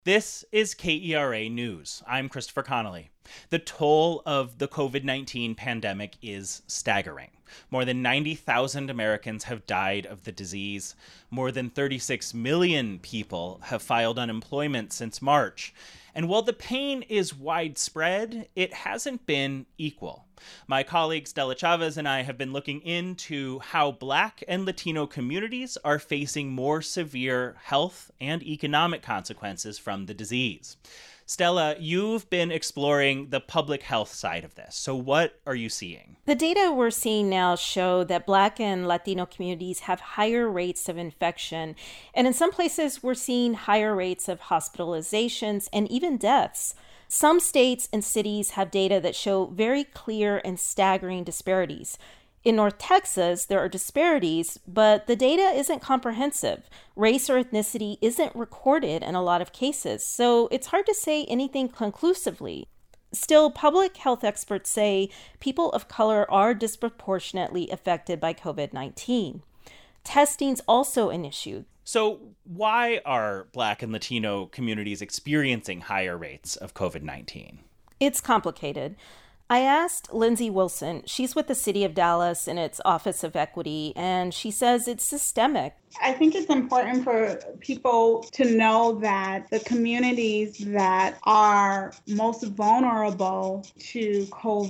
This is KERA News. I'm Christopher Connolly. The toll of the COVID-19 pandemic is staggering. More than 90,000 Americans have died of the disease. More than 36 million people have filed unemployment since March. And while the pain is widespread, it hasn't been equal. My colleague Stella Chavez and I have been looking into how Black and Latino communities are facing more severe health and economic consequences from the disease. Stella, you've been exploring the public health side of this. So what are you seeing? The data we're seeing now show that Black and Latino communities have higher rates of infection. And in some places, we're seeing higher rates of hospitalizations and even deaths. Some states and cities have data that show very clear and staggering disparities. In North Texas, there are disparities, but the data isn't comprehensive. Race or ethnicity isn't recorded in a lot of cases, so it's hard to say anything conclusively. Still, public health experts say people of color are disproportionately affected by COVID-19. Testing's also an issue. So why are Black and Latino communities experiencing higher rates of COVID-19? It's complicated. I asked Lindsay Wilson. She's with the City of Dallas in its Office of Equity, and she says it's systemic. I think it's important for people to know that the communities that are most vulnerable to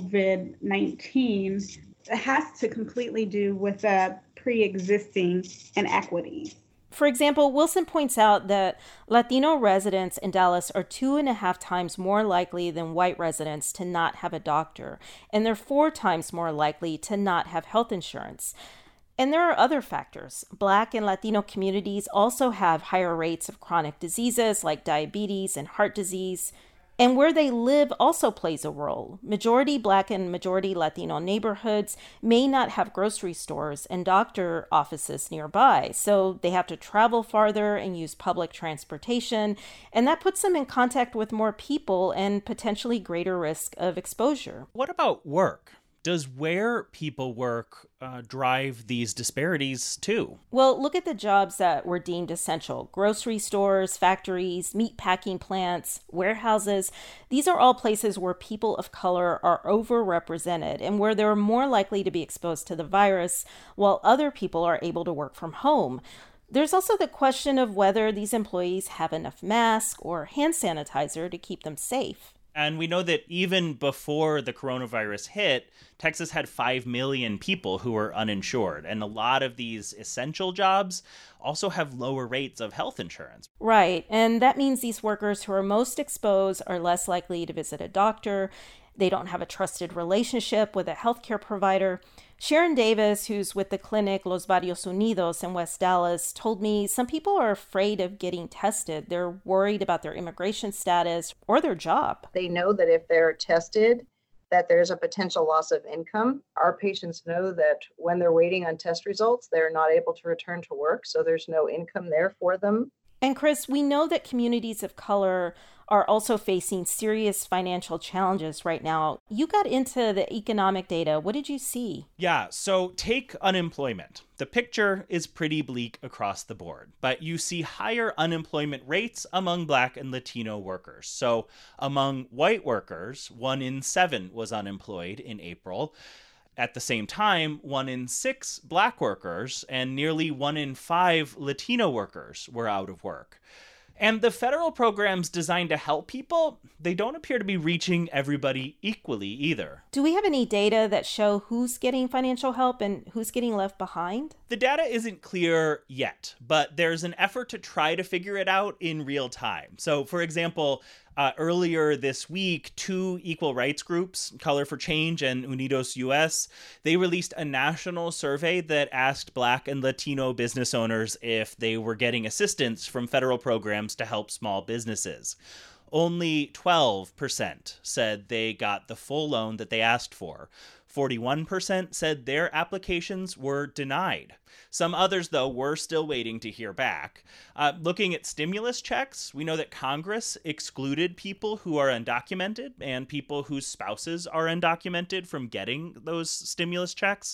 COVID-19 has to completely do with the pre-existing inequities. For example, Wilson points out that Latino residents in Dallas are 2.5 times more likely than white residents to not have a doctor, and they're 4 times more likely to not have health insurance. And there are other factors. Black and Latino communities also have higher rates of chronic diseases like diabetes and heart disease. And where they live also plays a role. Majority Black and majority Latino neighborhoods may not have grocery stores and doctor offices nearby, so they have to travel farther and use public transportation, and that puts them in contact with more people and potentially greater risk of exposure. What about work? Does where people work drive these disparities too? Well, look at the jobs that were deemed essential. Grocery stores, factories, meat packing plants, warehouses. These are all places where people of color are overrepresented and where they're more likely to be exposed to the virus, while other people are able to work from home. There's also the question of whether these employees have enough masks or hand sanitizer to keep them safe. And we know that even before the coronavirus hit, Texas had 5 million people who were uninsured. And a lot of these essential jobs also have lower rates of health insurance. Right. And that means these workers who are most exposed are less likely to visit a doctor. They don't have a trusted relationship with a healthcare provider. Sharon Davis, who's with the clinic Los Barrios Unidos in West Dallas, told me some people are afraid of getting tested. They're worried about their immigration status or their job. They know that if they're tested, that there's a potential loss of income. Our patients know that when they're waiting on test results, they're not able to return to work, so there's no income there for them. And Chris, we know that communities of color are also facing serious financial challenges right now. You got into the economic data. What did you see? Yeah, so take unemployment. The picture is pretty bleak across the board, but you see higher unemployment rates among Black and Latino workers. So among white workers, 1 in 7 was unemployed in April. At the same time, 1 in 6 Black workers and nearly 1 in 5 Latino workers were out of work. And the federal programs designed to help people, they don't appear to be reaching everybody equally either. Do we have any data that show who's getting financial help and who's getting left behind? The data isn't clear yet, but there's an effort to try to figure it out in real time. So, for example, earlier this week, 2 equal rights groups, Color for Change and Unidos US, they released a national survey that asked Black and Latino business owners if they were getting assistance from federal programs to help small businesses. Only 12% said they got the full loan that they asked for. 41% said their applications were denied. Some others, though, were still waiting to hear back. Looking at stimulus checks, we know that Congress excluded people who are undocumented and people whose spouses are undocumented from getting those stimulus checks.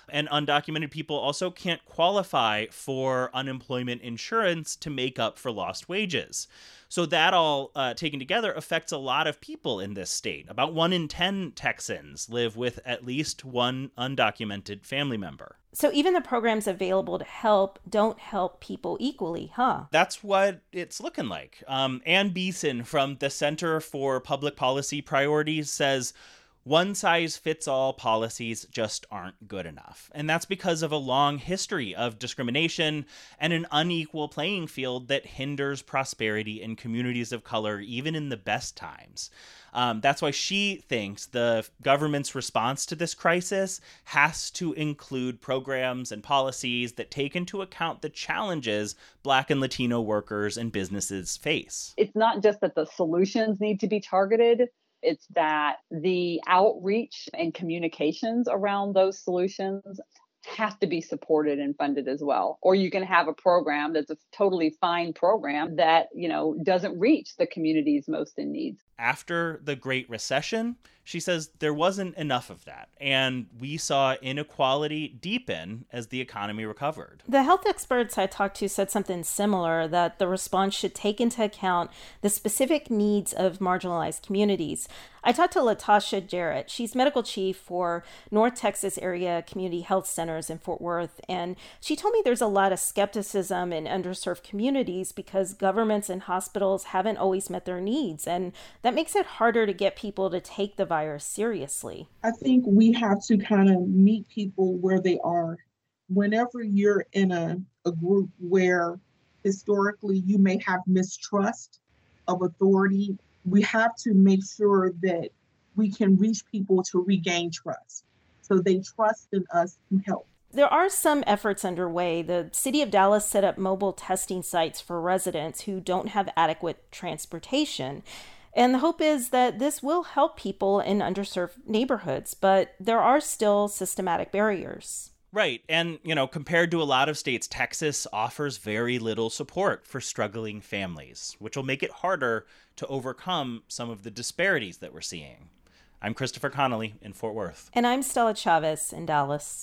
And undocumented people also can't qualify for unemployment insurance to make up for lost wages. So that all taken together affects a lot of people in this state. About 1 in 10 Texans live with at least one undocumented family member. So even the programs available to help don't help people equally, huh? That's what it's looking like. Ann Beeson from the Center for Public Policy Priorities says one-size-fits-all policies just aren't good enough. And that's because of a long history of discrimination and an unequal playing field that hinders prosperity in communities of color, even in the best times. That's why she thinks the government's response to this crisis has to include programs and policies that take into account the challenges Black and Latino workers and businesses face. It's not just that the solutions need to be targeted. It's that the outreach and communications around those solutions have to be supported and funded as well. Or you can have a program that's a totally fine program that, doesn't reach the communities most in need. After the Great Recession, she says there wasn't enough of that, and we saw inequality deepen as the economy recovered. The health experts I talked to said something similar, that the response should take into account the specific needs of marginalized communities. I talked to Latasha Jarrett. She's medical chief for North Texas Area Community Health Centers in Fort Worth, and she told me there's a lot of skepticism in underserved communities because governments and hospitals haven't always met their needs, and that makes it harder to get people to take the virus seriously. I think we have to kind of meet people where they are. Whenever you're in a group where historically you may have mistrust of authority, we have to make sure that we can reach people to regain trust, so they trust in us to help. There are some efforts underway. The city of Dallas set up mobile testing sites for residents who don't have adequate transportation. And the hope is that this will help people in underserved neighborhoods, but there are still systematic barriers. Right. And, compared to a lot of states, Texas offers very little support for struggling families, which will make it harder to overcome some of the disparities that we're seeing. I'm Christopher Connolly in Fort Worth. And I'm Stella Chavez in Dallas.